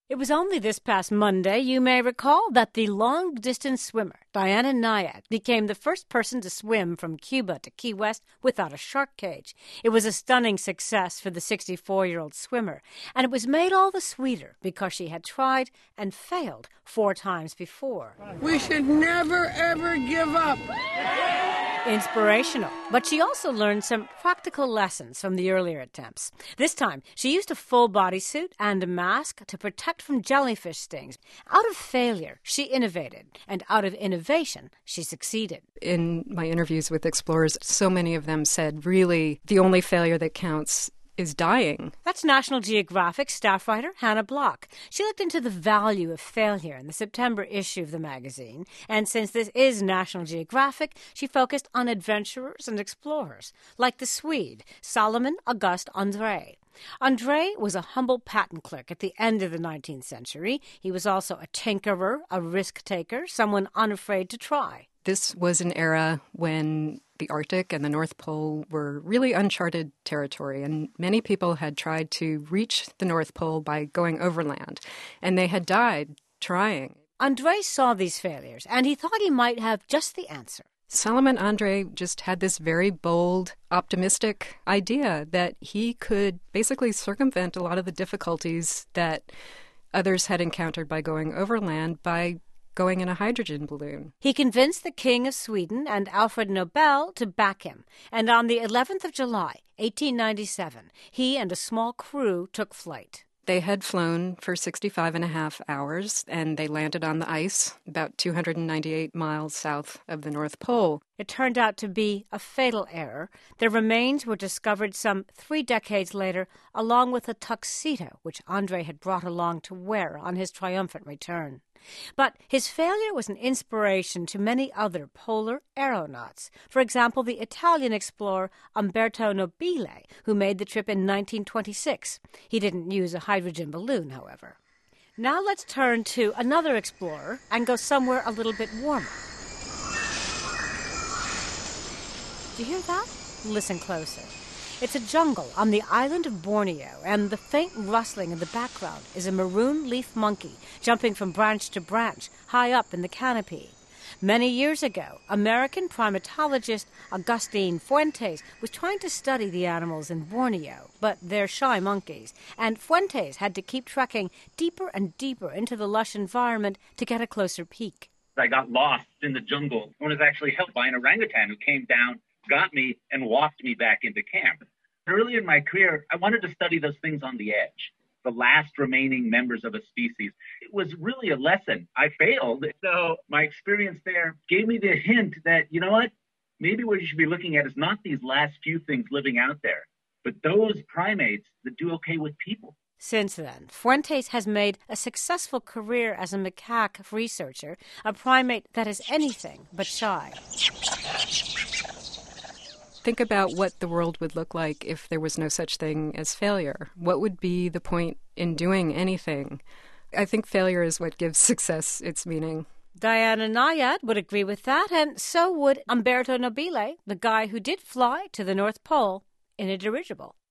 It was only this past Monday, you may recall, that the long-distance swimmer, Diana Nyad, became the first person to swim from Cuba to Key West without a shark cage. It was a stunning success for the 64-year-old swimmer, and it was made all the sweeter because she had tried and failed 4 times before. We should never, ever give up. Inspirational, but she also learned some practical lessons from the earlier attempts. This time, she used a full bodysuit and a mask to protect from jellyfish stings. Out of failure, she innovated, and out of innovation, she succeeded. In my interviews with explorers, so many of them said, really, the only failure that counts is dying. That's National Geographic staff writer Hannah Block. She looked into the value of failure in the September issue of the magazine, and since this is National Geographic, she focused on adventurers and explorers, like the Swede, Solomon August André. André was a humble patent clerk at the end of the 19th century. He was also a tinkerer, a risk-taker, someone unafraid to try. This was an era when the Arctic and the North Pole were really uncharted territory, and many people had tried to reach the North Pole by going overland, and they had died trying. André saw these failures, and he thought he might have just the answer. Solomon André just had this very bold, optimistic idea that he could basically circumvent a lot of the difficulties that others had encountered by going overland by going in a hydrogen balloon. He convinced the King of Sweden and Alfred Nobel to back him, and on the 11th of July, 1897, he and a small crew took flight. They had flown for 65 and a half hours, and they landed on the ice about 298 miles south of the North Pole. It turned out to be a fatal error. Their remains were discovered some 3 decades later, along with a tuxedo which André had brought along to wear on his triumphant return. But his failure was an inspiration to many other polar aeronauts. For example, the Italian explorer Umberto Nobile, who made the trip in 1926. He didn't use a hydrogen balloon, however. Now let's turn to another explorer and go somewhere a little bit warmer. Do you hear that? Listen closer. It's a jungle on the island of Borneo, and the faint rustling in the background is a maroon leaf monkey jumping from branch to branch high up in the canopy. Many years ago, American primatologist Agustin Fuentes was trying to study the animals in Borneo, but they're shy monkeys, and Fuentes had to keep trekking deeper and deeper into the lush environment to get a closer peek. I got lost in the jungle and was actually helped by an orangutan who came down, got me, and walked me back into camp. Early in my career, I wanted to study those things on the edge, the last remaining members of a species. It was really a lesson. I failed, so my experience there gave me the hint that, you know what, maybe what you should be looking at is not these last few things living out there, but those primates that do okay with people. Since then, Fuentes has made a successful career as a macaque researcher, a primate that is anything but shy. Think about what the world would look like if there was no such thing as failure. What would be the point in doing anything? I think failure is what gives success its meaning. Diana Nyad would agree with that, and so would Umberto Nobile, the guy who did fly to the North Pole in a dirigible.